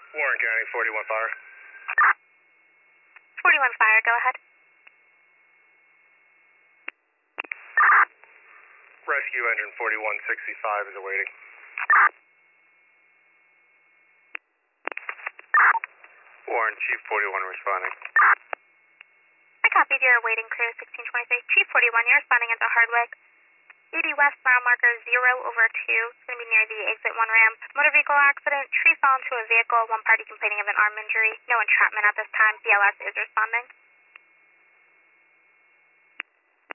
Warren County, 41 Fire. 41 Fire, go ahead. Rescue engine 4165 is awaiting. Warren, Chief 41 responding. I copied your awaiting crew, 1623. Chief 41, you're responding into Hardwick. 80 West, mile marker 0/2. It's going to be near the exit 1 ramp. Motor vehicle accident. Tree fell into a vehicle. One party complaining of an arm injury. No entrapment at this time. BLS is responding.